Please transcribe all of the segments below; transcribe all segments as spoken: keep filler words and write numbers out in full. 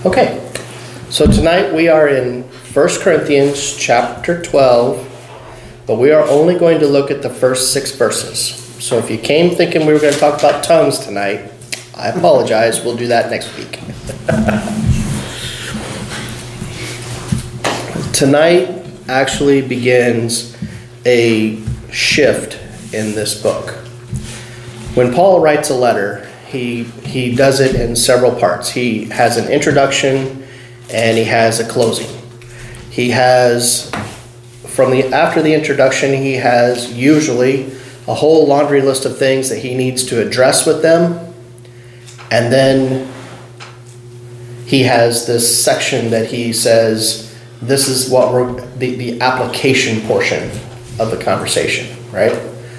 Okay, so tonight we are in First Corinthians chapter twelve, but we are only going to look at the first six verses. So if you came thinking we were going to talk about tongues tonight, I apologize. We'll do that next week. Tonight actually begins a shift in this book. When Paul writes a letter, he he does it in several parts. He has an introduction and he has a closing. He has, from the after the introduction, he has usually a whole laundry list of things that he needs to address with them. And then he has this section that he says, this is what we're, the, the application portion of the conversation, right?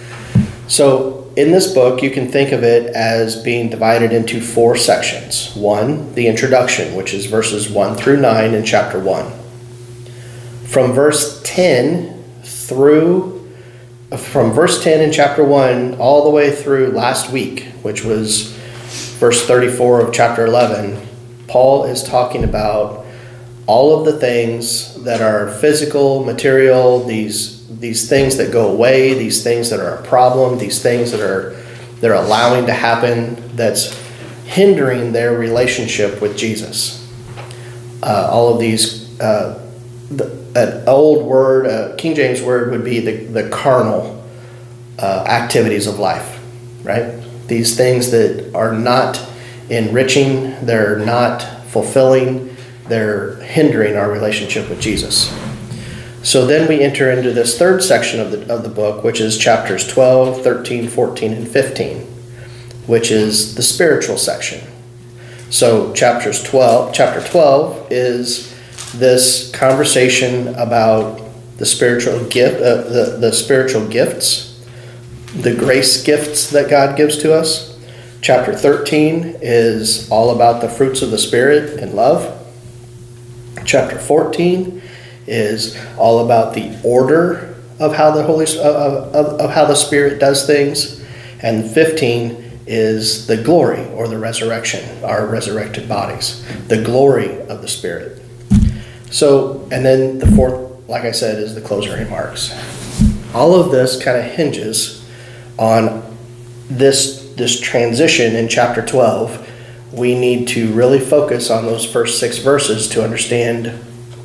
So in this book, you can think of it as being divided into four sections. One, the introduction, which is verses one through nine in chapter one. From verse ten through, from verse ten in chapter one all the way through last week, which was verse thirty-four of chapter eleven, Paul is talking about all of the things that are physical, material, these these things that go away, these things that are a problem, these things that are they're allowing to happen, that's hindering their relationship with Jesus. Uh, all of these, uh, the, an old word, uh, King James word would be the, the carnal uh, activities of life, right? These things that are not enriching, they're not fulfilling, they're hindering our relationship with Jesus. So then we enter into this third section of the of the book, which is chapters twelve, thirteen, fourteen, and fifteen, which is the spiritual section. So chapters twelve, chapter twelve is this conversation about the spiritual gift, uh, the, the spiritual gifts, the grace gifts that God gives to us. Chapter thirteen is all about the fruits of the Spirit and love. Chapter fourteen is all about the order of how the Holy of, of, of how the Spirit does things, and fifteen is the glory or the resurrection, our resurrected bodies, the glory of the Spirit. So, and then the fourth, like I said, is the closing remarks. All of this kind of hinges on this this transition in chapter twelve. We need to really focus on those first six verses to understand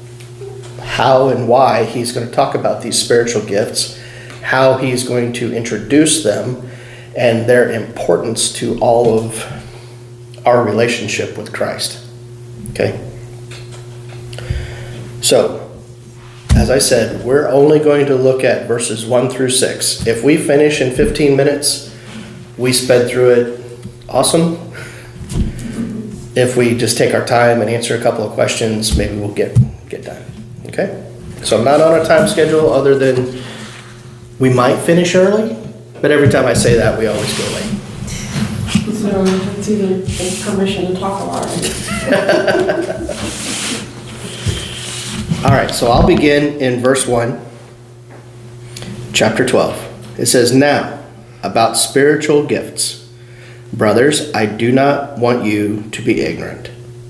how and why he's going to talk about these spiritual gifts, how he's going to introduce them, and their importance to all of our relationship with Christ. Okay? So, as I said, we're only going to look at verses one through six. If we finish in fifteen minutes, we sped through it. Awesome. If we just take our time and answer a couple of questions, maybe we'll get, get done. Okay, so I'm not on a time schedule other than we might finish early, but every time I say that, we always go late. So it's either permission to talk about it. All right, so I'll begin in verse one, chapter twelve. It says, "Now, about spiritual gifts, brothers, I do not want you to be ignorant."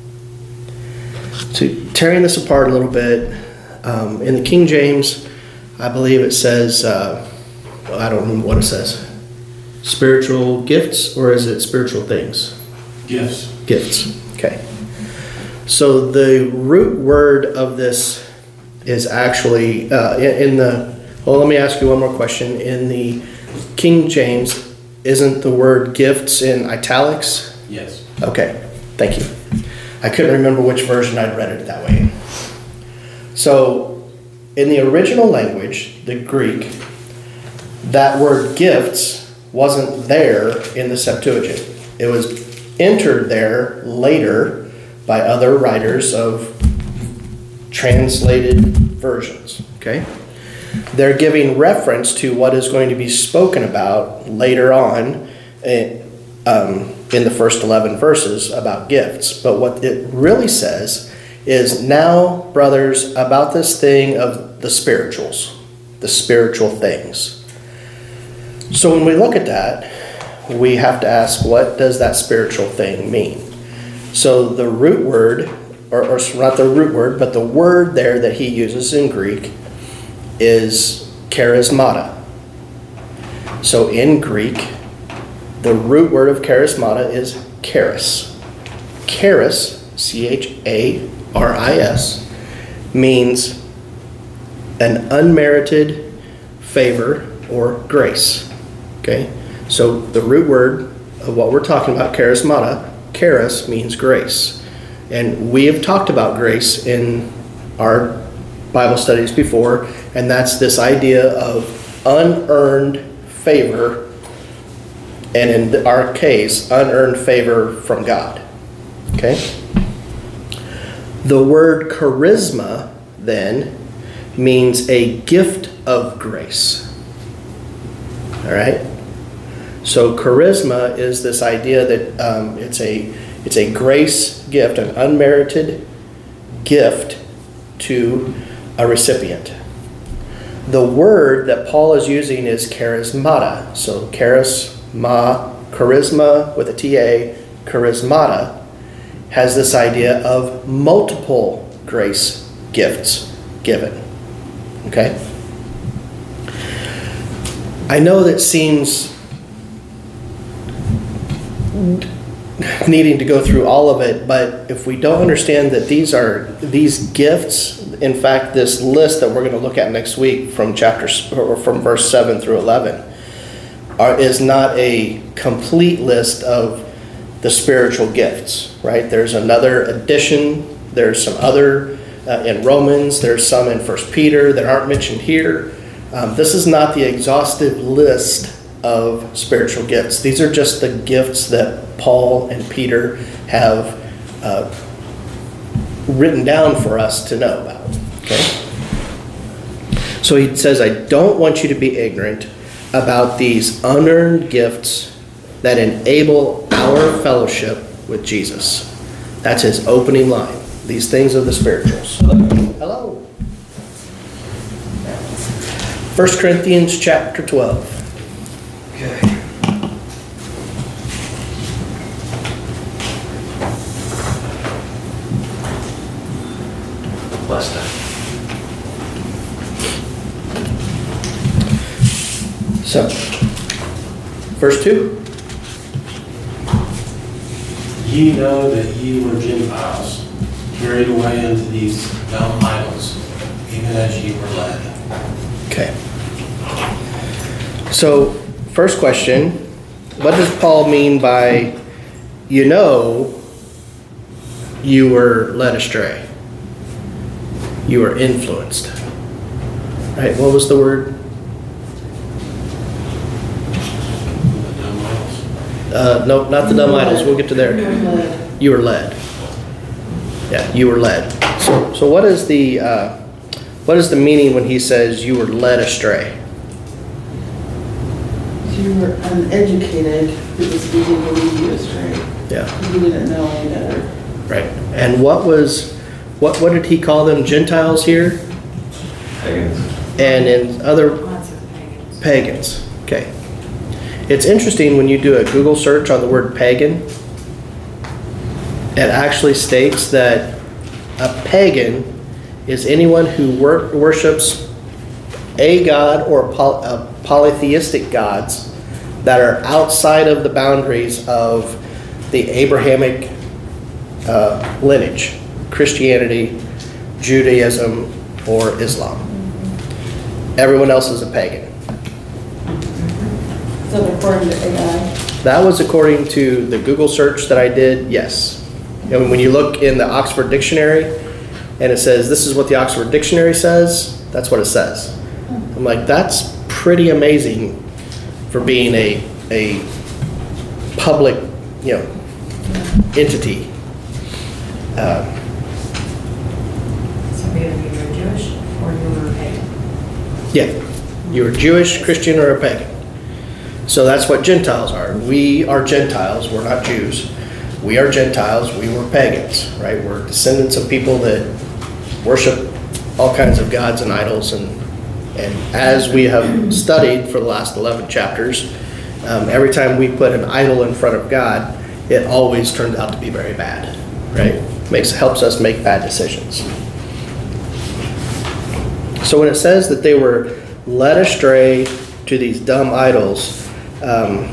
So tearing this apart a little bit, um, in the King James, I believe it says, uh, well, I don't remember what it says. Spiritual gifts, or is it spiritual things? Gifts. Gifts, okay. So the root word of this is actually, uh, in, in the, well, let me ask you one more question. In the King James, isn't the word gifts in italics? Yes. Okay, thank you. I couldn't remember which version I'd read it that way. So, in the original language, the Greek, that word gifts wasn't there in the Septuagint. It was entered there later by other writers of translated versions. Okay? They're giving reference to what is going to be spoken about later on in, um, in the first eleven verses about gifts. But what it really says is, now, brothers, about this thing of the spirituals, the spiritual things. So when we look at that, we have to ask, what does that spiritual thing mean? So the root word or, or not the root word, but the word there that he uses in Greek is charismata. So in Greek, the root word of charismata is charis. Charis, C H A R I S, means an unmerited favor or grace. Okay? So the root word of what we're talking about, charismata, charis means grace. And we have talked about grace in our Bible studies before, and that's this idea of unearned favor, and in our case, unearned favor from God. Okay? The word charisma, then, means a gift of grace. All right? So charisma is this idea that um, it's a it's a grace gift, an unmerited gift to a recipient. The word that Paul is using is charismata. So charisma, charisma with a T A, charismata, has this idea of multiple grace gifts given. Okay? I know that seems needing to go through all of it, but if we don't understand that these are these gifts, in fact, this list that we're going to look at next week from chapter or from verse seven through eleven are, is not a complete list of the spiritual gifts, right? There's another addition. There's some other uh, in Romans. There's some in First Peter that aren't mentioned here. Um, this is not the exhaustive list of spiritual gifts. These are just the gifts that Paul and Peter have uh, written down for us to know about. Okay? So he says, I don't want you to be ignorant about these unearned gifts that enable our fellowship with Jesus. That's his opening line. These things are the spirituals. Hello. First Corinthians chapter twelve. Okay. Bless them. So, verse two. Ye know that ye were Gentiles, carried away into these dumb idols, even as ye were led. Okay. So, first question, what does Paul mean by, you know, you were led astray? You were influenced. Right, what was the word? The dumb idols. Uh, no, not the dumb idols. We'll get to there. You were led. Yeah, you were led. So, so what is the uh, what is the meaning when he says you were led astray? You were uneducated, it was easy to lead you astray. Yeah. You didn't know any better. Right. And what was what what did he call them? Gentiles here? Pagans. And in other Lots of pagans. pagans. Okay. It's interesting when you do a Google search on the word pagan, it actually states that a pagan is anyone who wor- worships a god or poly- uh, polytheistic gods that are outside of the boundaries of the Abrahamic uh, lineage, Christianity, Judaism, or Islam. Everyone else is a pagan. So according to A I. That was according to the Google search that I did, yes. And when you look in the Oxford Dictionary and it says, this is what the Oxford Dictionary says, that's what it says. I'm like, that's pretty amazing for being a, a public, you know, entity. Uh, So either you were Jewish or you were pagan. yeah, you're Jewish, Christian, or a pagan. So that's what Gentiles are. We are Gentiles, we're not Jews. We are Gentiles, we were pagans, right? We're descendants of people that worship all kinds of gods and idols. And, and as we have studied for the last eleven chapters, um, every time we put an idol in front of God, it always turns out to be very bad, right? makes helps us make bad decisions. So when it says that they were led astray to these dumb idols, um,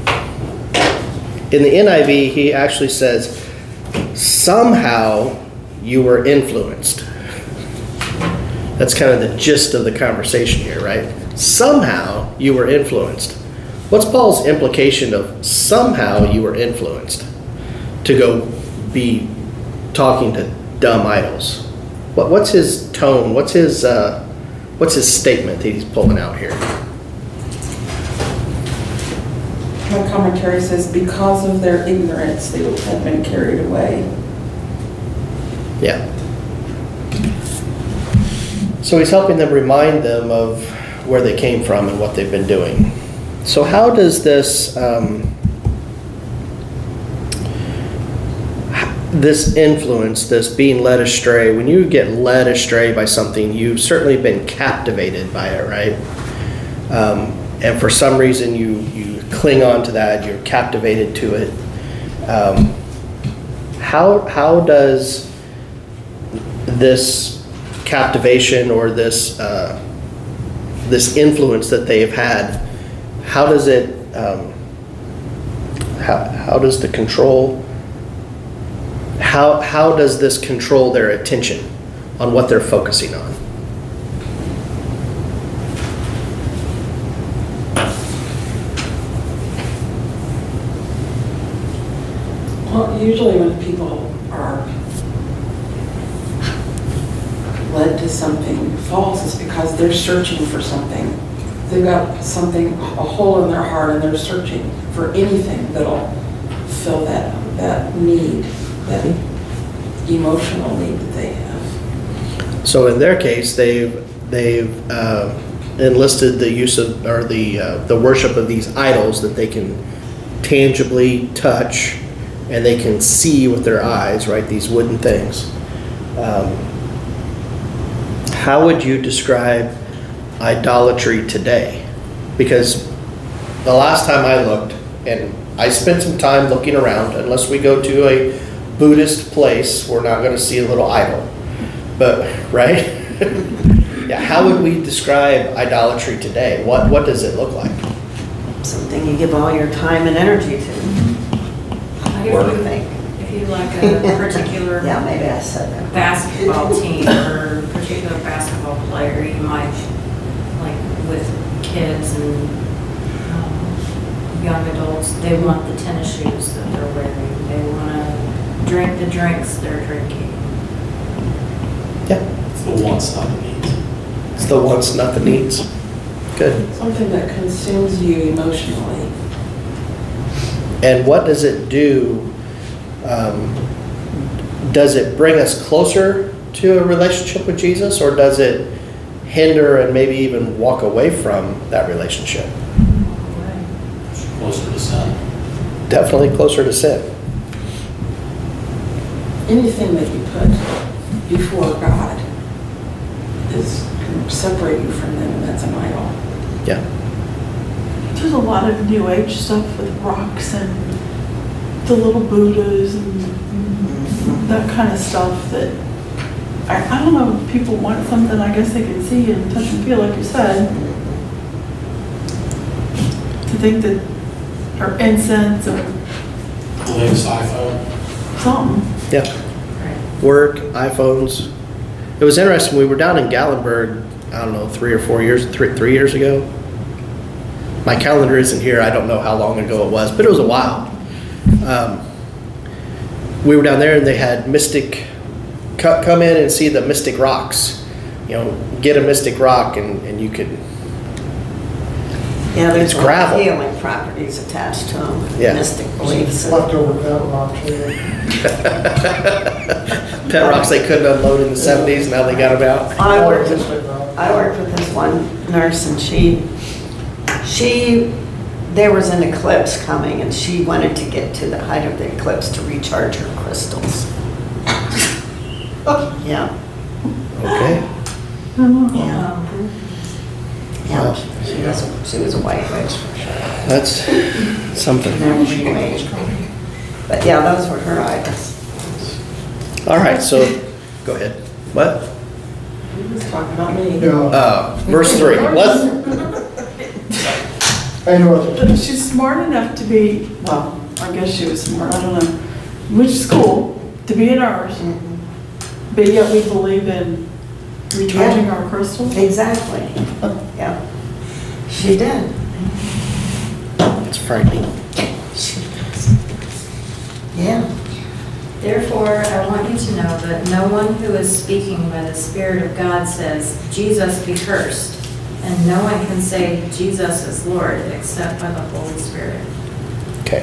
in the N I V, he actually says, somehow you were influenced. That's kind of the gist of the conversation here, right? Somehow you were influenced. What's Paul's implication of somehow you were influenced to go be talking to dumb idols? What, what's his tone? What's his uh, what's his statement that he's pulling out here? My commentary says, because of their ignorance, they have been carried away. Yeah. So he's helping them remind them of where they came from and what they've been doing. So how does this um, this influence, this being led astray, when you get led astray by something, you've certainly been captivated by it, right? Um, and for some reason you, you cling on to that, you're captivated to it. Um, how, how does this captivation or this uh, this influence that they've had, how does it um, how, how does the control how how does this control their attention on what they're focusing on? Well, usually when people are led to something false, it's because they're searching for something. They've got something, a hole in their heart, and they're searching for anything that'll fill that, that need, that emotional need that they have. So in their case, they've they've uh, enlisted the use of or the uh, the worship of these idols that they can tangibly touch and they can see with their eyes, right? These wooden things. Um, how would you describe idolatry today? Because the last time I looked, and I spent some time looking around, unless we go to a Buddhist place, we're not going to see a little idol. But, right? Yeah, how would we describe idolatry today? What what does it look like? Something you give all your time and energy to. Like What do if you you, think? if you like a particular Yeah, maybe I said that. basketball team or a particular basketball player, you might, like with kids and um, young adults, they want the tennis shoes that they're wearing. They want to drink the drinks they're drinking. Yeah, It's the wants, not the needs. it's the wants, not the needs. Good. Something that consumes you emotionally. And what does it do? Um, does it bring us closer to a relationship with Jesus, or does it hinder and maybe even walk away from that relationship? Closer to sin. Definitely closer to sin. Anything that you put before God is can separate you from them, and that's an idol. Yeah. There's a lot of new age stuff with rocks and the little Buddhas and that kind of stuff that, I, I don't know, if people want something I guess they can see and touch and feel, like you said. To think that, or incense or The latest iPhone. something. Yeah. Work, iPhones. It was interesting. We were down in Gatlinburg, I don't know, three or four years, three, three years ago. My calendar isn't here. I don't know how long ago it was, but it was a while. Um, we were down there and they had Mystic, co- come in and see the Mystic rocks. You know, get a Mystic rock and, and you could, Yeah, It's there's a lot of gravel. healing properties attached to them. Yeah. Mystic beliefs. and- Leftover pet rocks. pet rocks they couldn't unload in the seventies, now they got them out. I worked with, I worked with this one nurse and she, she, there was an eclipse coming and she wanted to get to the height of the eclipse to recharge her crystals. Yeah, Okay. yeah, yeah. She was, a- she was a white witch for sure. That's something. Never new age. But yeah, those were her idols. All right, so, go ahead. What? He was talking about me. Yeah, Uh, verse three. What? I know. But she's smart enough to be, well, I guess she was smart, I don't know, which school, to be in ours. But yet we believe in recharging our crystals. Exactly. Yeah. She did. It's frightening. Yeah. Therefore, I want you to know that no one who is speaking by the Spirit of God says, Jesus be cursed. And no one can say Jesus is Lord except by the Holy Spirit. Okay.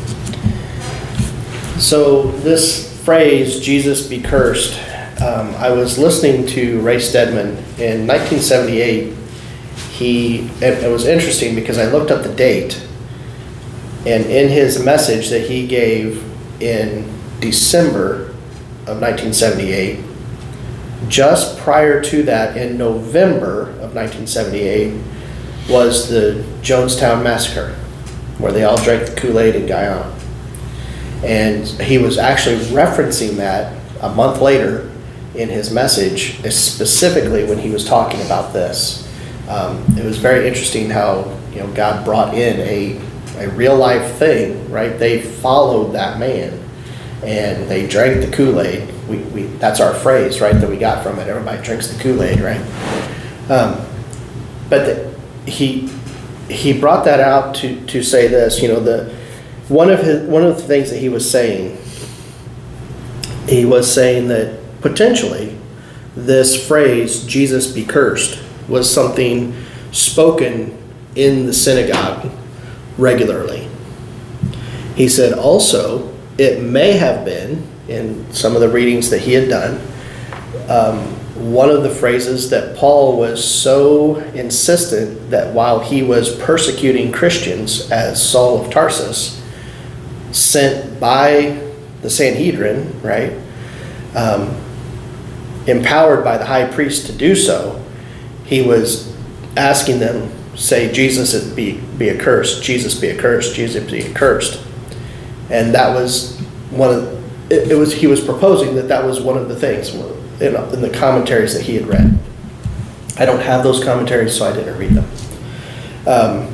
So this phrase, Jesus be cursed, um, I was listening to Ray Stedman in nineteen seventy-eight. He, it, it was interesting because I looked up the date, and in his message that he gave in December of nineteen seventy-eight, just prior to that, in November of nineteen seventy-eight, was the Jonestown Massacre, where they all drank the Kool-Aid in Guyana. And he was actually referencing that a month later in his message, specifically when he was talking about this. Um, it was very interesting how, you know, God brought in a, a real life thing, right? They followed that man and they drank the Kool-Aid. We, we, that's our phrase, right, that we got from it. Everybody drinks the Kool-Aid, right? Um, but the, he he brought that out to, to say this, you know, the one of his one of the things that he was saying, he was saying that potentially this phrase, Jesus be cursed, was something spoken in the synagogue regularly. He said also it may have been, in some of the readings that he had done, um, one of the phrases that Paul was so insistent that while he was persecuting Christians as Saul of Tarsus, sent by the Sanhedrin, right, um, empowered by the high priest to do so, he was asking them, say, Jesus be, be accursed, Jesus be accursed, Jesus be accursed. And that was one of, it, it was, he was proposing that that was one of the things in, in the commentaries that he had read. I don't have those commentaries, so I didn't read them. Um,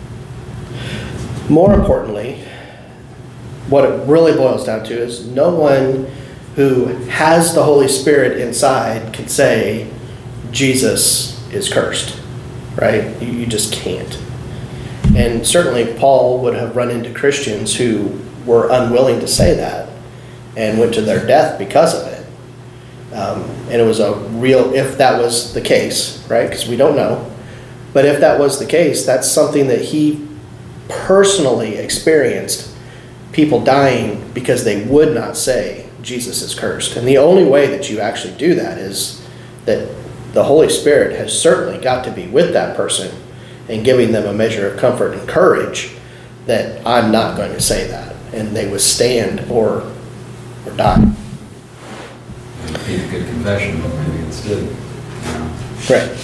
more importantly, what it really boils down to is no one who has the Holy Spirit inside can say Jesus is cursed, right? You, you just can't. And certainly Paul would have run into Christians who were unwilling to say that and went to their death because of it. Um, and it was a real, if that was the case, right? Because we don't know. But if that was the case, that's something that he personally experienced, people dying because they would not say Jesus is cursed. And the only way that you actually do that is that the Holy Spirit has certainly got to be with that person and giving them a measure of comfort and courage that I'm not going to say that. And they withstand or or die. Need a good confession, maybe instead. You know. Right.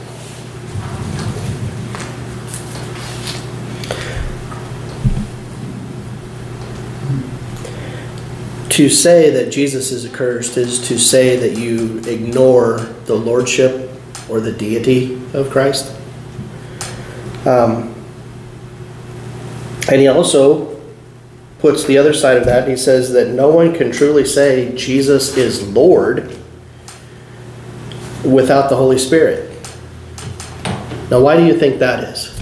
To say that Jesus is accursed is to say that you ignore the lordship or the deity of Christ. Um, and he also puts the other side of that. He says that no one can truly say Jesus is Lord without the Holy Spirit. Now, why do you think that is?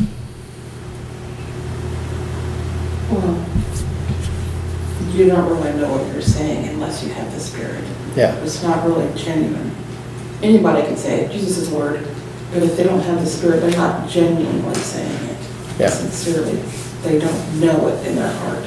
Well, you don't really know what you're saying unless you have the Spirit. Yeah. It's not really genuine. Anybody can say Jesus is Lord, but if they don't have the Spirit, they're not genuinely saying it. Yeah. Sincerely. They don't know it in their heart.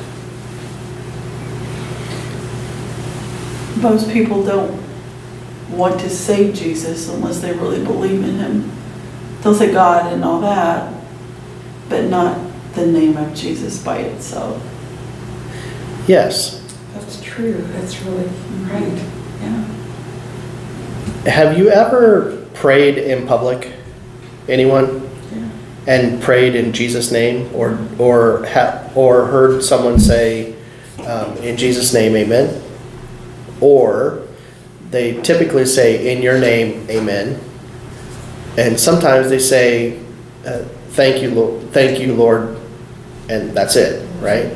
Most people don't want to say Jesus unless they really believe in him. They'll say God and all that, but not the name of Jesus by itself. Yes. That's true. That's really right. Yeah. Have you ever prayed in public? Anyone? Yeah. And prayed in Jesus' name, or or ha- or heard someone say, um, "In Jesus' name, Amen"? or they typically say, in your name, amen. And sometimes they say, uh, thank you, Lord, thank you, Lord, and that's it, right?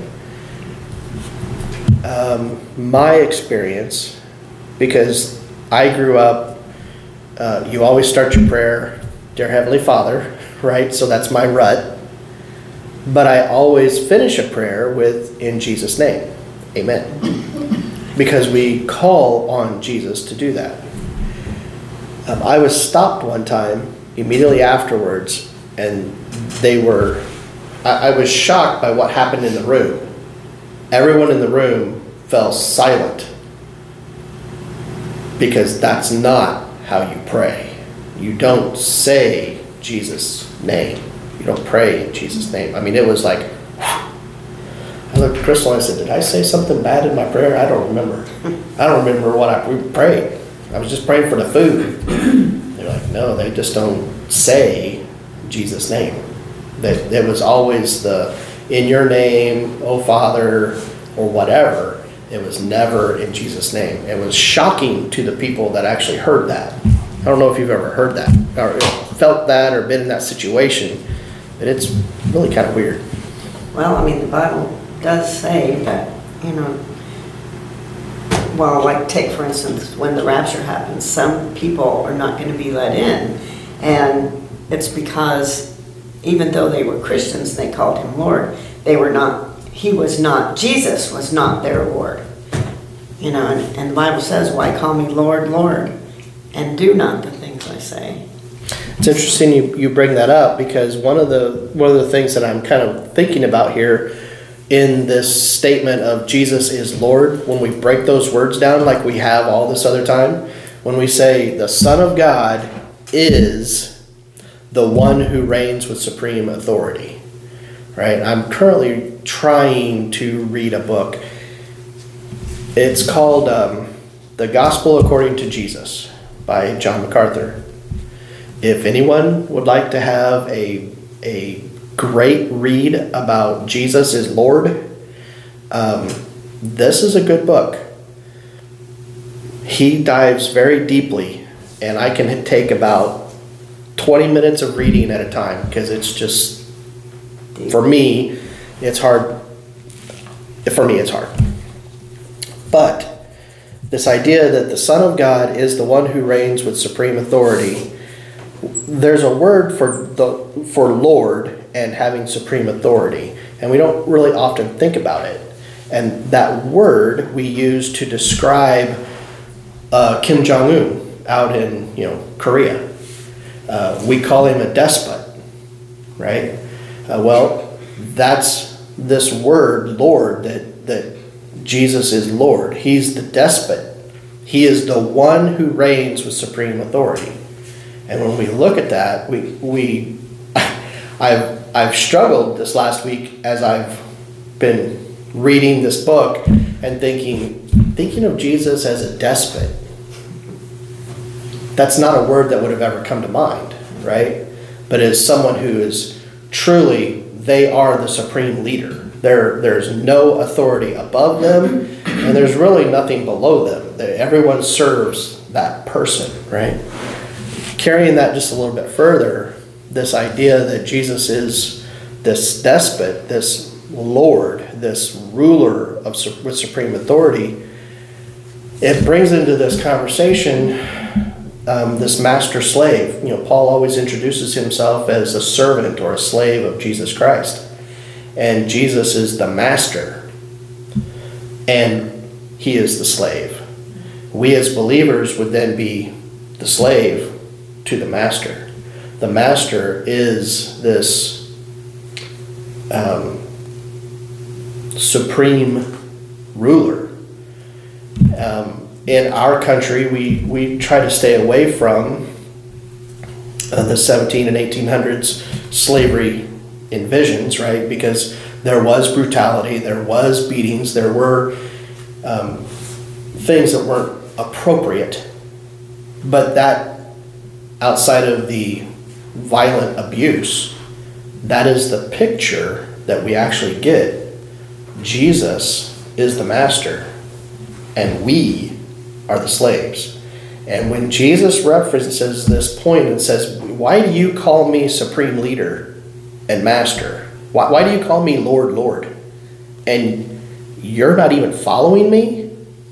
Um, my experience, because I grew up, uh, you always start your prayer, dear Heavenly Father, right? So that's my rut. But I always finish a prayer with, in Jesus' name, amen. Because we call on Jesus to do that. Um, I was stopped one time immediately afterwards, and they were, I, I was shocked by what happened in the room. Everyone in the room fell silent, because that's not how you pray. You don't say Jesus' name. You don't pray in Jesus' name. I mean, it was like, I looked at Crystal and I said, did I say something bad in my prayer? I don't remember. I don't remember what I prayed. I was just praying for the food. They're like, no, they just don't say Jesus' name. That it was always the, in your name, oh Father, or whatever. It was never in Jesus' name. It was shocking to the people that actually heard that. I don't know if you've ever heard that, or felt that, or been in that situation, but it's really kind of weird. Well, I mean, the Bible does say that, you know, well, like take for instance, when the rapture happens, some people are not going to be let in. And it's because even though they were Christians, they called him Lord, they were not, he was not, Jesus was not their Lord. You know, and, and the Bible says, why call me Lord, Lord, and do not the things I say. It's interesting you, you bring that up, because one of the one of the things that I'm kind of thinking about here in this statement of Jesus is Lord, when we break those words down like we have all this other time, when we say the Son of God is the one who reigns with supreme authority, right? I'm currently trying to read a book. It's called um, The Gospel According to Jesus by John MacArthur. If anyone would like to have a, a great read about Jesus is Lord, um, this is a good book. He dives very deeply, and I can take about twenty minutes of reading at a time, because it's just, for me, it's hard. For me, it's hard. But this idea that the Son of God is the one who reigns with supreme authority, there's a word for the for Lord and having supreme authority, and we don't really often think about it. And that word we use to describe uh, Kim Jong-un out in you know Korea. Uh, we call him a despot, right? Uh, well, that's this word Lord, that that Jesus is Lord. He's the despot. He is the one who reigns with supreme authority. And when we look at that, we we I've I've struggled this last week as I've been reading this book and thinking thinking of Jesus as a despot. That's not a word that would have ever come to mind, right? But as someone who is truly, they are the supreme leader. There there's no authority above them, and there's really nothing below them. Everyone serves that person, right? Carrying that just a little bit further, this idea that Jesus is this despot, this Lord, this ruler of with supreme authority, it brings into this conversation um, this master-slave. You know, Paul always introduces himself as a servant or a slave of Jesus Christ. And Jesus is the master, and he is the slave. We as believers would then be the slave to the master. The master is this um, supreme ruler. Um, in our country, we, we try to stay away from uh, the seventeen and eighteen hundreds slavery envisions, right? Because there was brutality, there was beatings, there were um, things that weren't appropriate. But that, outside of the violent abuse, that is the picture that we actually get. Jesus is the master, and we are the slaves. And when Jesus references this point and says, why do you call me supreme leader and master? Why, why do you call me Lord, Lord? And you're not even following me?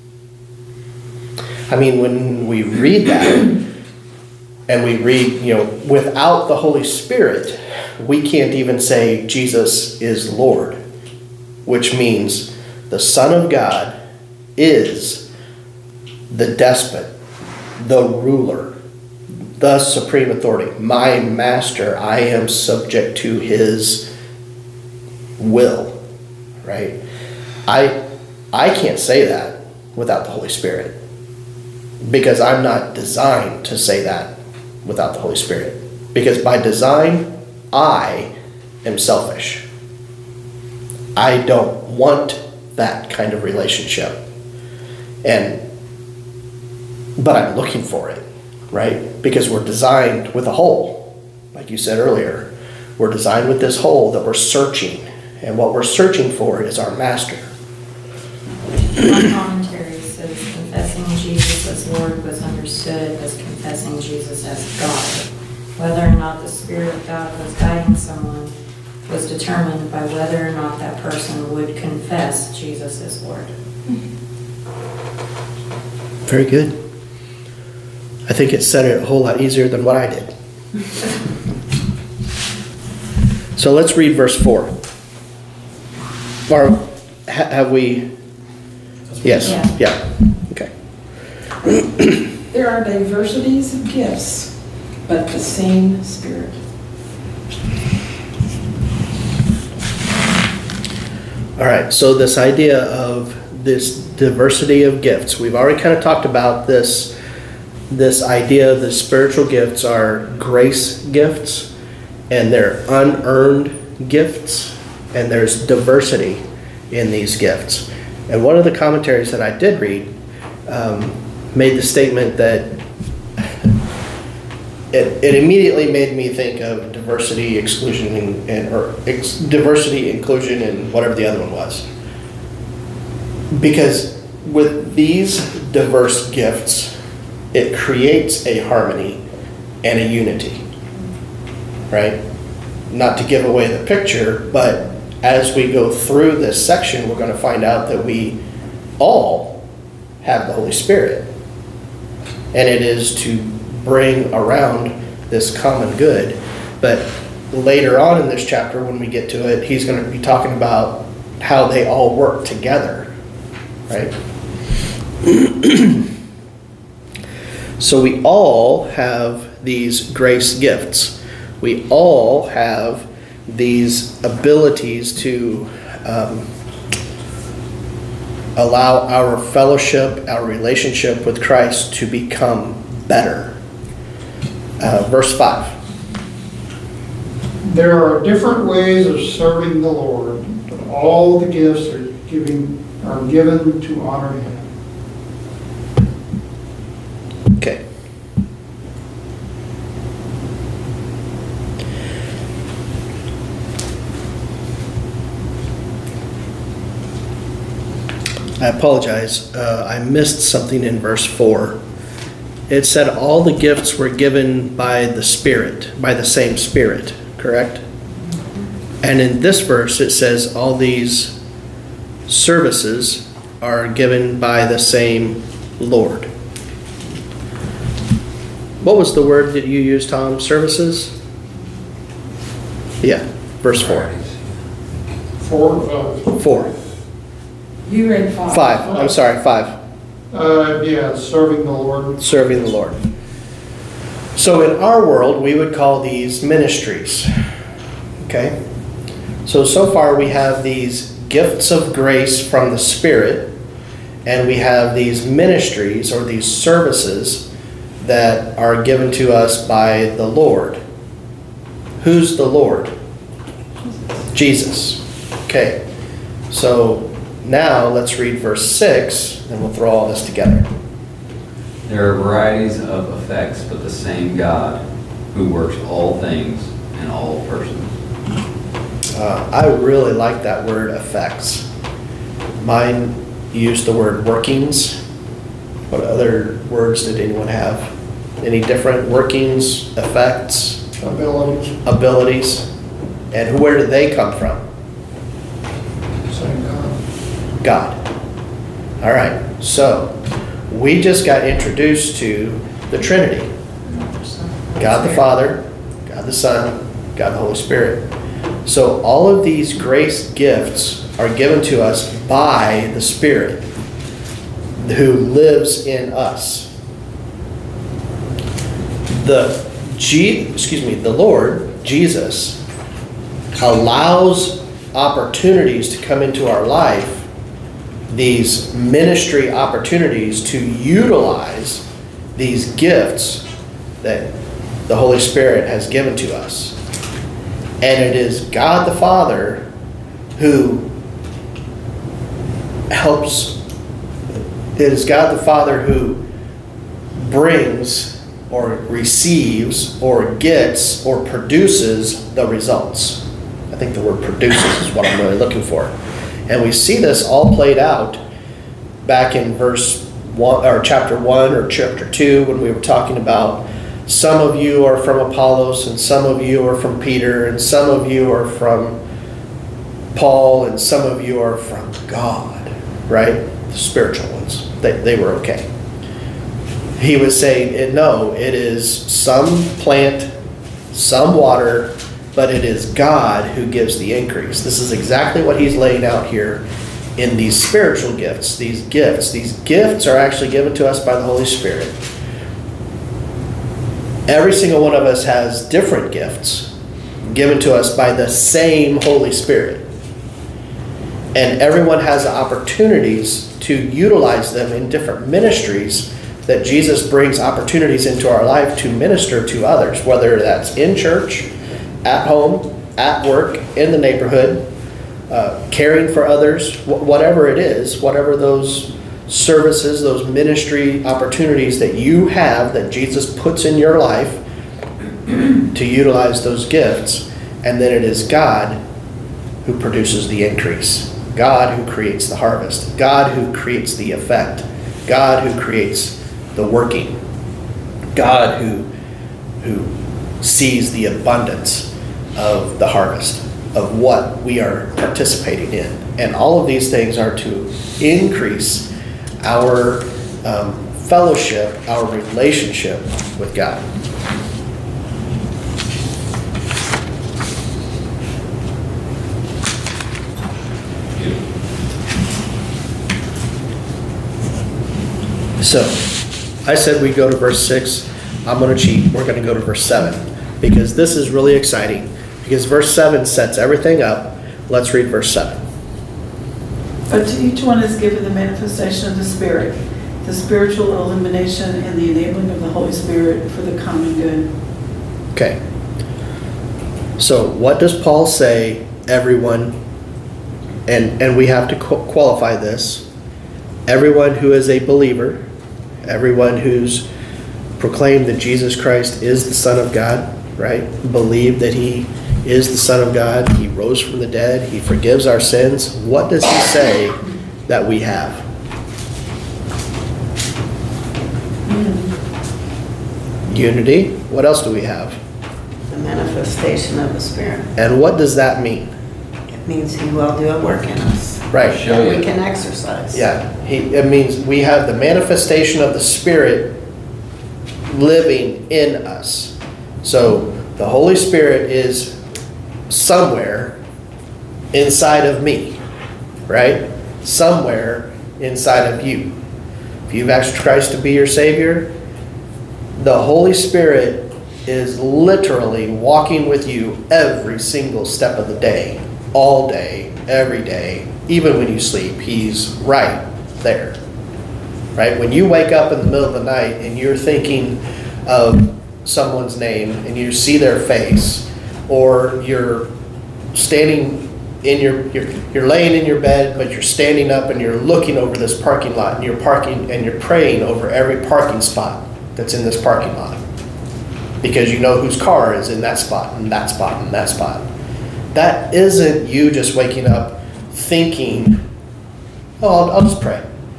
I mean, when we read that, and we read, you know, without the Holy Spirit, we can't even say Jesus is Lord, which means the Son of God is the despot, the ruler, the supreme authority. My master, I am subject to his will, right? I I can't say that without the Holy Spirit, because I'm not designed to say that without the Holy Spirit. Because by design, I am selfish. I don't want that kind of relationship. And but I'm looking for it, right? Because we're designed with a hole. Like you said earlier, we're designed with this hole that we're searching. And what we're searching for is our master. My commentary says confessing Jesus as Lord was understood as confessing Jesus as God. Whether or not the Spirit of God was guiding someone was determined by whether or not that person would confess Jesus as Lord. Very good. I think it said it a whole lot easier than what I did. So let's read verse four. Or ha- have we? Yes. Yeah. Yeah. Okay. There are diversities of gifts, but the same Spirit. All right. So this idea of this diversity of gifts, we've already kind of talked about this. This idea that spiritual gifts are grace gifts, and they're unearned gifts, and there's diversity in these gifts. And one of the commentaries that I did read um, made the statement that it, it immediately made me think of diversity, exclusion, and, and or ex, diversity, inclusion, and whatever the other one was. Because with these diverse gifts, it creates a harmony and a unity, right? Not to give away the picture, but as we go through this section, we're going to find out that we all have the Holy Spirit. And it is to bring around this common good. But later on in this chapter, when we get to it, he's going to be talking about how they all work together, right? So we all have these grace gifts. We all have these abilities to um, allow our fellowship, our relationship with Christ to become better. Uh, verse five. There are different ways of serving the Lord, but all the gifts are giving are given to honor Him. Okay. I apologize. Uh, I missed something in verse four. It said all the gifts were given by the Spirit, by the same Spirit, correct? And in this verse it says all these services are given by the same Lord. What was the word that you used, Tom? Services? Yeah, verse four. Four, uh, Four. You read five. Five. I'm sorry, five. uh, yeah, serving the Lord. Serving the Lord. So in our world, we would call these ministries. Okay? So, so far we have these gifts of grace from the Spirit, and we have these ministries or these services that are given to us by the Lord. Who's the Lord? Jesus. Okay. So now let's read verse six, and we'll throw all this together. There are varieties of effects, but the same God who works all things in all persons. Uh, I really like that word effects. Mine used the word workings. What other words did anyone have? Any different workings, effects, Abilities, abilities? And where do they come from? same God. God. All right, so we just got introduced to the Trinity. God the Father, God the Son, God the Holy Spirit. So all of these grace gifts are given to us by the Spirit who lives in us. The G, excuse me, the Lord Jesus allows opportunities to come into our life, these ministry opportunities to utilize these gifts that the Holy Spirit has given to us. And it is God the Father who helps, it is God the Father who brings or receives or gets or produces the results. I think the word produces is what I'm really looking for. And we see this all played out back in verse one, or chapter one or chapter two, when we were talking about some of you are from Apollos and some of you are from Peter and some of you are from Paul and some of you are from God, right? The spiritual ones. They, they were okay. He was saying, no, it is some plant, some water, but it is God who gives the increase. This is exactly what he's laying out here in these spiritual gifts. These gifts, these gifts are actually given to us by the Holy Spirit. Every single one of us has different gifts given to us by the same Holy Spirit. And everyone has opportunities to utilize them in different ministries that Jesus brings opportunities into our life to minister to others, whether that's in church, at home, at work, in the neighborhood, uh, caring for others, wh- whatever it is, whatever those services, those ministry opportunities that you have that Jesus puts in your life to utilize those gifts. And then it is God who produces the increase. God who creates the harvest. God who creates the effect. God who creates the working. God who, who sees the abundance of the harvest, of what we are participating in. And all of these things are to increase our um, fellowship, our relationship with God. So, I said we go to verse six. I'm going to cheat. We're going to go to verse seven because this is really exciting because verse seven sets everything up. Let's read verse seven. But to each one is given the manifestation of the Spirit, the spiritual illumination and the enabling of the Holy Spirit for the common good. Okay. So what does Paul say, everyone, and, and we have to qualify this, everyone who is a believer, everyone who's proclaimed that Jesus Christ is the Son of God, right? Believe that he is the Son of God. He rose from the dead. He forgives our sins. What does he say that we have? Mm. Unity. What else do we have? The manifestation of the Spirit. And what does that mean? It means he will do a work in us. Right. Show We you. can exercise. Yeah. He, it means we have the manifestation of the Spirit living in us. So the Holy Spirit is somewhere inside of me, right? Somewhere inside of you. If you've asked Christ to be your Savior, the Holy Spirit is literally walking with you every single step of the day, all day, every day, even when you sleep. He's right there, right? When you wake up in the middle of the night and you're thinking of someone's name and you see their face, or you're standing in your, you're, you're laying in your bed, but you're standing up and you're looking over this parking lot and you're parking and you're praying over every parking spot that's in this parking lot because you know whose car is in that spot and that spot and that spot. That isn't you just waking up thinking, oh, I'll, I'll just pray.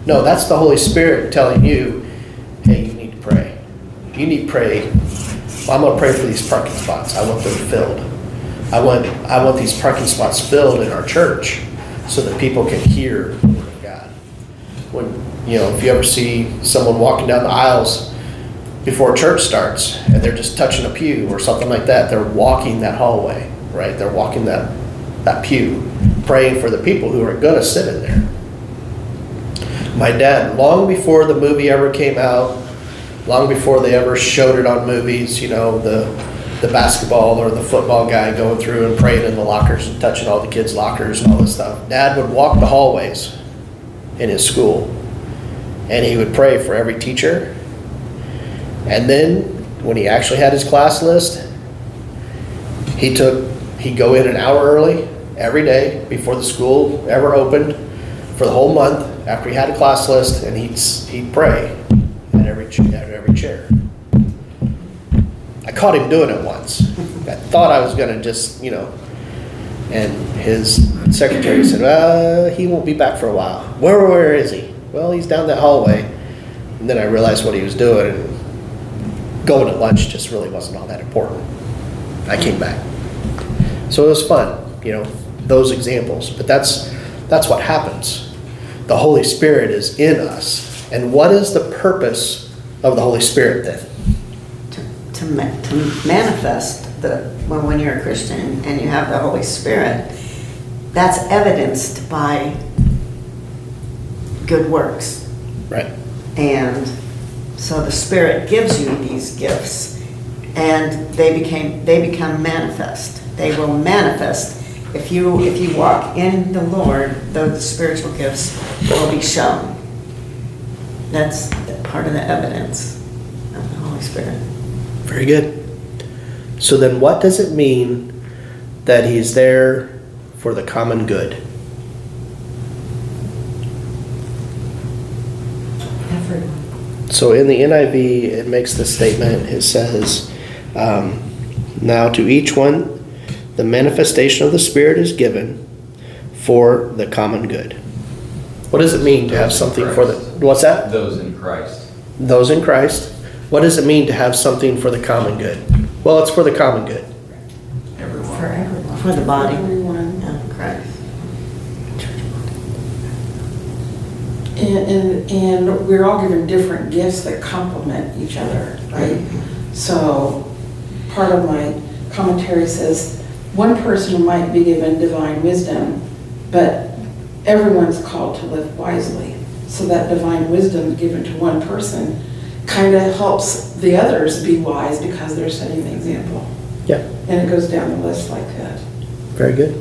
No, that's the Holy Spirit telling you, hey, you need to pray. You need to pray. Well, I'm going to pray for these parking spots. I want them filled. I want I want these parking spots filled in our church so that people can hear the Word of God. When, you know, if you ever see someone walking down the aisles before church starts and they're just touching a pew or something like that, they're walking that hallway, right? They're walking that, that pew, praying for the people who are going to sit in there. My dad, long before the movie ever came out, long before they ever showed it on movies, you know, the the basketball or the football guy going through and praying in the lockers and touching all the kids' lockers and all this stuff. Dad would walk the hallways in his school and he would pray for every teacher. And then when he actually had his class list, he took, he'd go in an hour early every day before the school ever opened for the whole month after he had a class list, and he'd, he'd pray at every, at every chair. I caught him doing it once. I thought I was going to just, you know, and his secretary said, uh, he won't be back for a while. Where, where is he? Well, he's down that hallway. And then I realized what he was doing, and going to lunch just really wasn't all that important. I came back. So it was fun, you know, those examples. But that's that's what happens. The Holy Spirit is in us. And what is the purpose of the Holy Spirit then? To, ma- to manifest the, when, when you're a Christian and you have the Holy Spirit, that's evidenced by good works. Right. And so the Spirit gives you these gifts, and they became they become manifest. They will manifest if you if you walk in the Lord. Those spiritual gifts will be shown. That's part of the evidence of the Holy Spirit. Very good. So then what does it mean that he's there for the common good? Everyone. So in the N I V, it makes the statement, it says, um, now to each one, the manifestation of the Spirit is given for the common good. What does it mean to have something for the, what's that? Those in Christ. Those in Christ. What does it mean to have something for the common good? Well, it's for the common good. Everyone. For everyone. For the body Everyone. of Christ. And, and, and we're all given different gifts that complement each other, right? So part of my commentary says, one person might be given divine wisdom, but everyone's called to live wisely. So that divine wisdom given to one person kind of helps the others be wise because they're setting the example. Yeah, And it goes down the list like that. very good.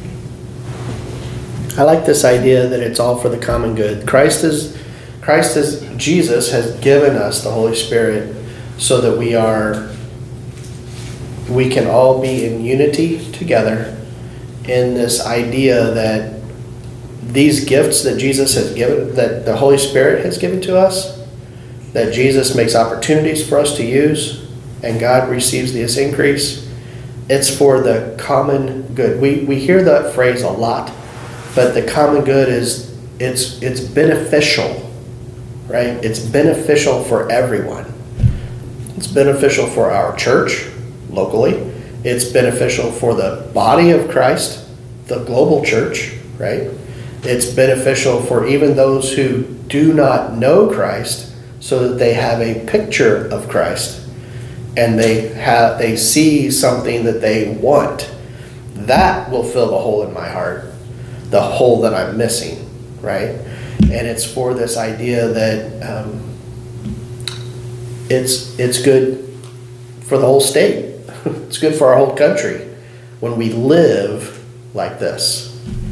I like this idea that it's all for the common good. Christ is, Christ is, Jesus has given us the Holy Spirit so that we are, we can all be in unity together in this idea that these gifts that Jesus has given, that the Holy Spirit has given to us, that Jesus makes opportunities for us to use, and God receives this increase. It's for the common good. We we hear that phrase a lot, but the common good is it's it's beneficial, right? It's beneficial for everyone. It's beneficial for our church locally. It's beneficial for the body of Christ, the global church, right? It's beneficial for even those who do not know Christ, so that they have a picture of Christ and they have they see something that they want. That will fill the hole in my heart, the hole that I'm missing, right? And it's for this idea that um, it's it's good for the whole state. It's good for our whole country when we live like this.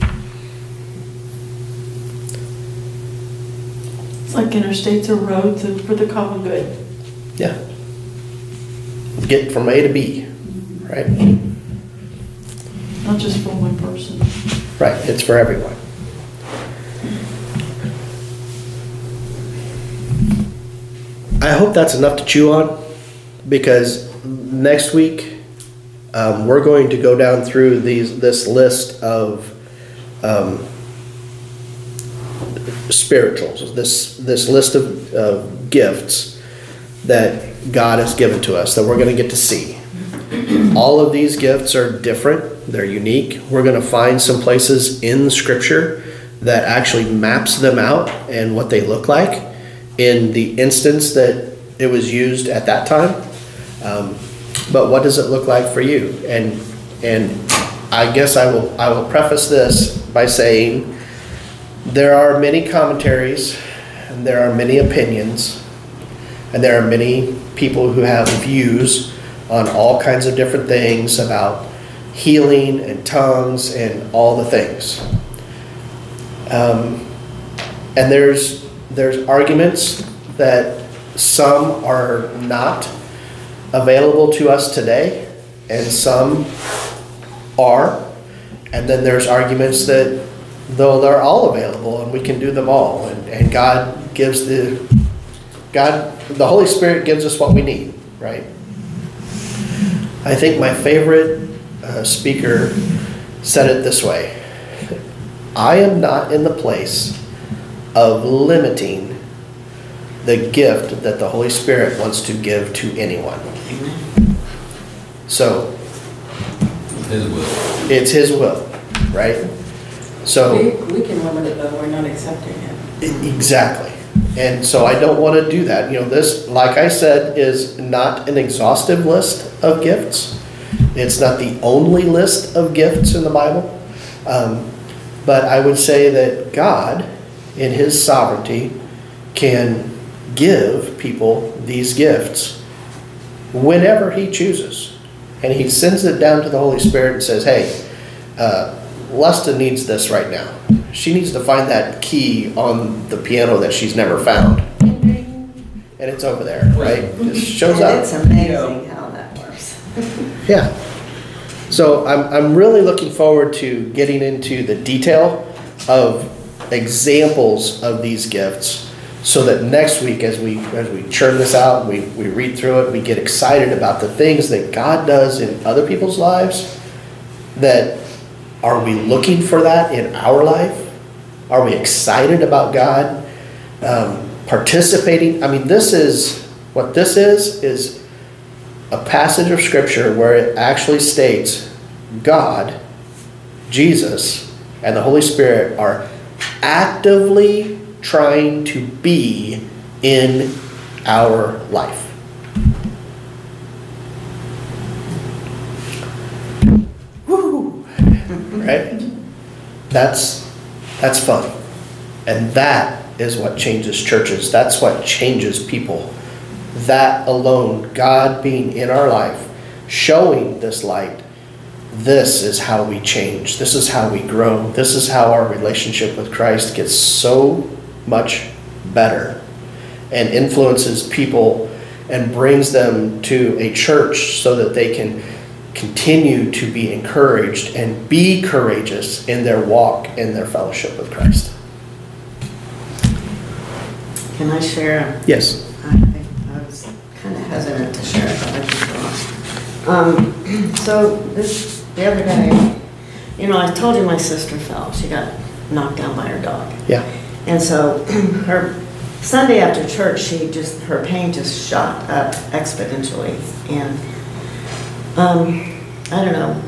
It's like interstates or roads and for the common good. Yeah. Get from A to B, right? Not just for one person. Right, it's for everyone. I hope that's enough to chew on, because next week um, we're going to go down through these this list of um, spirituals, this, this list of, of gifts that God has given to us that we're going to get to see. All of these gifts are different. They're unique. We're going to find some places in Scripture that actually maps them out and what they look like in the instance that it was used at that time. Um, but what does it look like for you? And and I guess I will I will preface this by saying there are many commentaries and there are many opinions and there are many people who have views on all kinds of different things about healing and tongues and all the things. Um, and there's there's arguments that some are not available to us today and some are. And then there's arguments that though they're all available and we can do them all, and, and God gives the God the Holy Spirit gives us what we need, right? I think my favorite uh, speaker said it this way: I am not in the place of limiting the gift that the Holy Spirit wants to give to anyone. So His will. it's His will, right? So We, we can limit it, but we're not accepting it. E- Exactly. And so I don't want to do that. You know, this, like I said, is not an exhaustive list of gifts. It's not the only list of gifts in the Bible. Um, but I would say that God, in His sovereignty, can give people these gifts whenever He chooses. And He sends it down to the Holy Spirit and says, hey, uh, Lusta needs this right now. She needs to find that key on the piano that she's never found. And it's over there, right? It just shows And up. it's amazing how that works. Yeah. So I'm, I'm really looking forward to getting into the detail of examples of these gifts so that next week as we as we churn this out, we, we read through it, we get excited about the things that God does in other people's lives. That are we looking for that in our life? Are we excited about God um, participating? I mean, this is what this is is a passage of Scripture where it actually states God, Jesus, and the Holy Spirit are actively trying to be in our life. Woo! Right? That's that's fun. And that is what changes churches. That's what changes people. That alone, God being in our life, showing this light, this is how we change. This is how we grow. This is how our relationship with Christ gets so much better and influences people and brings them to a church so that they can continue to be encouraged and be courageous in their walk in their fellowship with Christ. Can I share? Yes. I, I was kind of hesitant to share it, but I can go on. Um, so this, the other day, you know, I told you my sister fell. She got knocked down by her dog. Yeah. And so her Sunday after church, she just, her pain just shot up exponentially. And um, I don't know.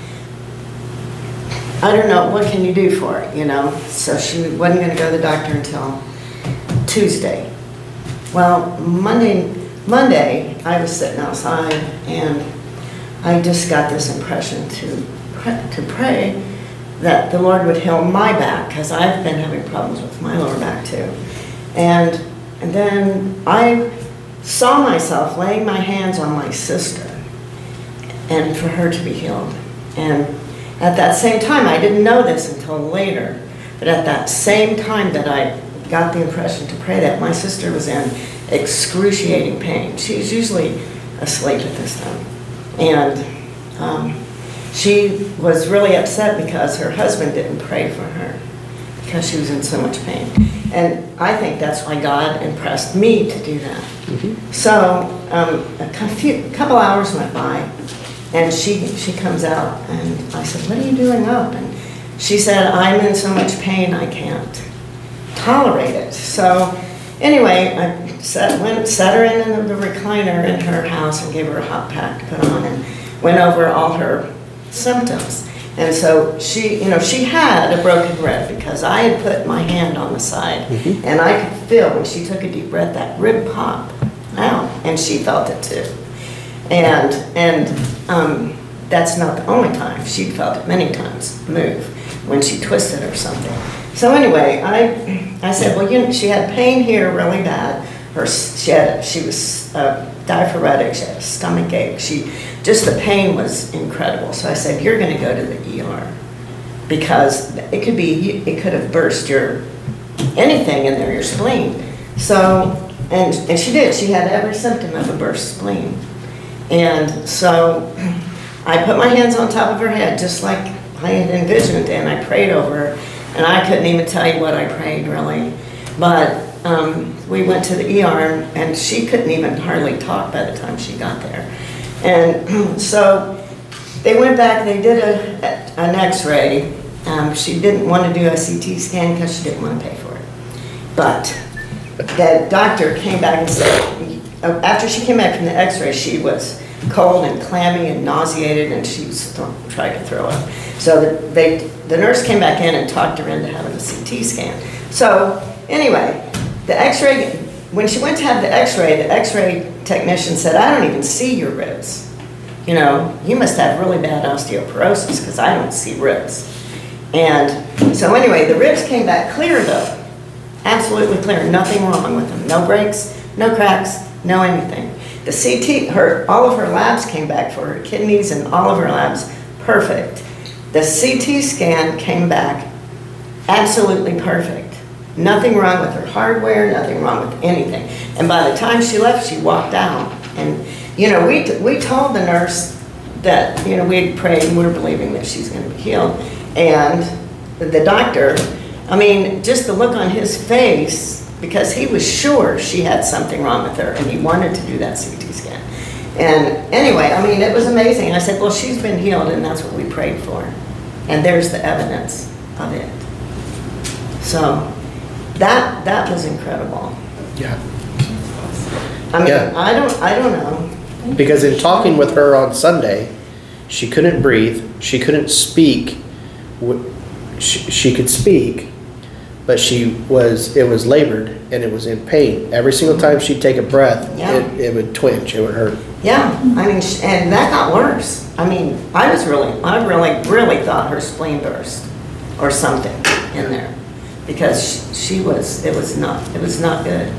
I don't know, what can you do for it, you know? So she wasn't going to go to the doctor until Tuesday. Well, Monday, Monday, I was sitting outside and I just got this impression to pray, to pray that the Lord would heal my back, because I've been having problems with my lower back too. And, and then I saw myself laying my hands on my sister and for her to be healed. And at that same time, I didn't know this until later, but at that same time that I got the impression to pray that, my sister was in excruciating pain. She's usually asleep at this time. And um, she was really upset because her husband didn't pray for her because she was in so much pain. And I think that's why God impressed me to do that. Mm-hmm. So um, a few, couple hours went by, and she, she comes out, and I said, "What are you doing up?" And she said, "I'm in so much pain I can't tolerate it. So anyway, I sat, went, sat her in the recliner in her house and gave her a hot pack to put on and went over all her symptoms. And so she, you know, she had a broken rib because I had put my hand on the side Mhm. and I could feel when she took a deep breath that rib pop out, and she felt it too. And, and um, that's not the only time. She'd felt it many times move when she twisted or something. So anyway, I, I said, well, you know, she had pain here really bad. Her, she had, she was uh, diaphoretic, she had a stomach ache. She, just the pain was incredible. So I said, you're gonna go to the E R because it could be, it could have burst your, anything in there, your spleen. So, and, and she did, she had every symptom of a burst spleen. And so I put my hands on top of her head, just like I had envisioned, and I prayed over her. And I couldn't even tell you what I prayed, really. But um, we went to the E R, and she couldn't even hardly talk by the time she got there. And so they went back, they did a, an x-ray. Um, she didn't want to do a C T scan because she didn't want to pay for it. But the doctor came back and said, after she came back from the x-ray, she was cold and clammy and nauseated, and she was th- trying to throw up. So the, they, the nurse came back in and talked her into having a C T scan. So anyway, the x-ray, when she went to have the x-ray, the x-ray technician said, I don't even see your ribs. You know, you must have really bad osteoporosis because I don't see ribs. And so anyway, the ribs came back clear though. Absolutely clear, nothing wrong with them. No breaks, no cracks, no anything. The C T, her, all of her labs came back for her kidneys and all of her labs perfect. The C T scan came back absolutely perfect. Nothing wrong with her hardware, nothing wrong with anything. And by the time she left, she walked out. And, you know, we, we told the nurse that, you know, we had prayed and we were believing that she's going to be healed. And the doctor, I mean, just the look on his face, because he was sure she had something wrong with her and he wanted to do that C T scan. And anyway, I mean, it was amazing. I said, well, she's been healed and that's what we prayed for. And there's the evidence of it. So that, that was incredible. Yeah. I mean, Yeah. I don't, I don't know. Because in talking with her on Sunday, she couldn't breathe, she couldn't speak. W- She, she could speak, but she was, it was labored and it was in pain. Every single time she'd take a breath, Yeah. it, it would twinge, it would hurt. Yeah, I mean, sh- and that got worse. I mean, I was really, I really, really thought her spleen burst or something in there because she, she was, it was not, it was not good.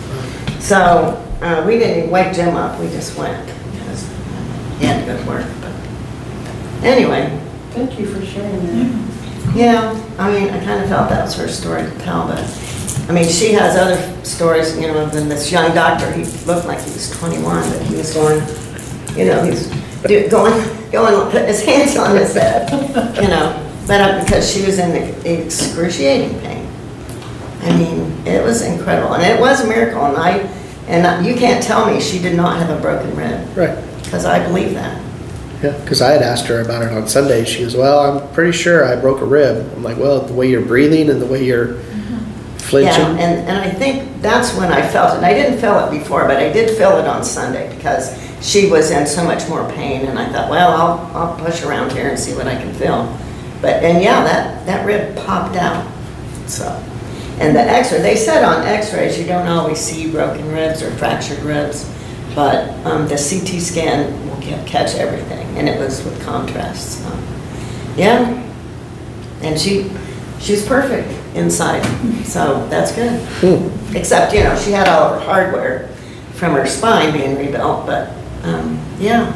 So uh, we didn't even wake Jim up. We just went because he had to go to work. But anyway, Thank you for sharing that. yeah, I mean, I kind of felt that was her story to tell, but I mean, she has other stories, you know, than this young doctor. He looked like he was twenty-one, but he was going, you know, he's do- going, going, putting his hands on his head, you know, but uh, because she was in excruciating pain. I mean, it was incredible, and it was a miracle, and I, and you can't tell me she did not have a broken rib, Right. because I believe that. Yeah, because I had asked her about it on Sunday. She goes, well, I'm pretty sure I broke a rib. I'm like, well, the way you're breathing and the way you're flinching. Yeah, and, and I think that's when I felt it. And I didn't feel it before, but I did feel it on Sunday because she was in so much more pain. And I thought, well, I'll, I'll push around here and see what I can feel. But, and yeah, that, that rib popped out. So, and the x-ray, they said on x-rays you don't always see broken ribs or fractured ribs, but um, the C T scan will ca- catch everything. And it was with contrast. So, yeah. And she, she's perfect inside, so that's good. Hmm. Except, you know, she had all of her hardware from her spine being rebuilt, but, um, yeah,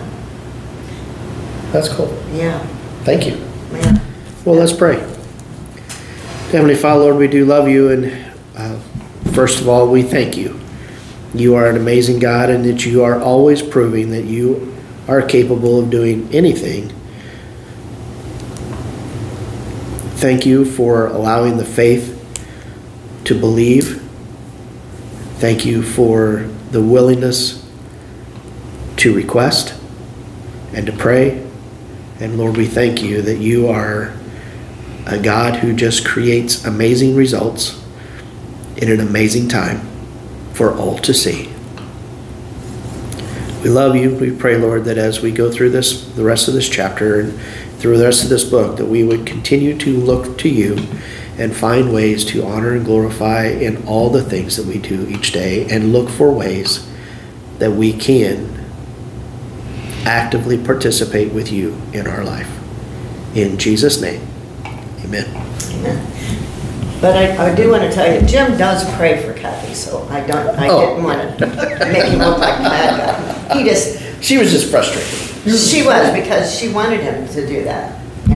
That's cool. yeah, Thank you. yeah. Well, let's pray. Heavenly Father, Lord, we do love you, and uh, first of all, we thank you. You are an amazing God, and that you are always proving that you are capable of doing anything. Thank you for allowing the faith to believe. Thank you for the willingness to request and to pray. And Lord, we thank you that you are a God who just creates amazing results. in an amazing time for all to see. We love you. We pray, Lord, that as we go through this, the rest of this chapter and through the rest of this book, that we would continue to look to you and find ways to honor and glorify in all the things that we do each day, and look for ways that we can actively participate with you in our life. In Jesus' name, amen. Amen. But I, I do want to tell you, Jim does pray for Kathy, so I don't, I Oh. didn't want to make him look like a bad guy. He just, She was just frustrated. she was, because she wanted him to do that.